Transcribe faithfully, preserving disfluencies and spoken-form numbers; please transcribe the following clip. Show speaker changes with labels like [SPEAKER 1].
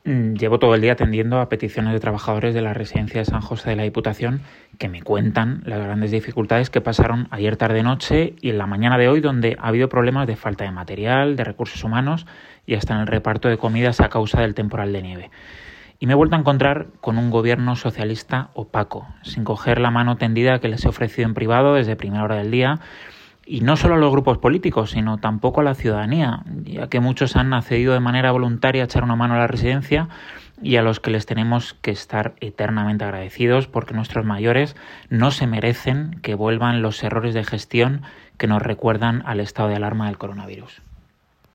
[SPEAKER 1] Llevo todo el día atendiendo a peticiones de trabajadores de la residencia de San José de la Diputación que me cuentan las grandes dificultades que pasaron ayer tarde-noche y en la mañana de hoy, donde ha habido problemas de falta de material, de recursos humanos y hasta en el reparto de comidas a causa del temporal de nieve. Y me he vuelto a encontrar con un gobierno socialista opaco, sin coger la mano tendida que les he ofrecido en privado desde primera hora del día. Y no solo a los grupos políticos, sino tampoco a la ciudadanía, ya que muchos han accedido de manera voluntaria a echar una mano a la residencia y a los que les tenemos que estar eternamente agradecidos porque nuestros mayores no se merecen que vuelvan los errores de gestión que nos recuerdan al estado de alarma del coronavirus.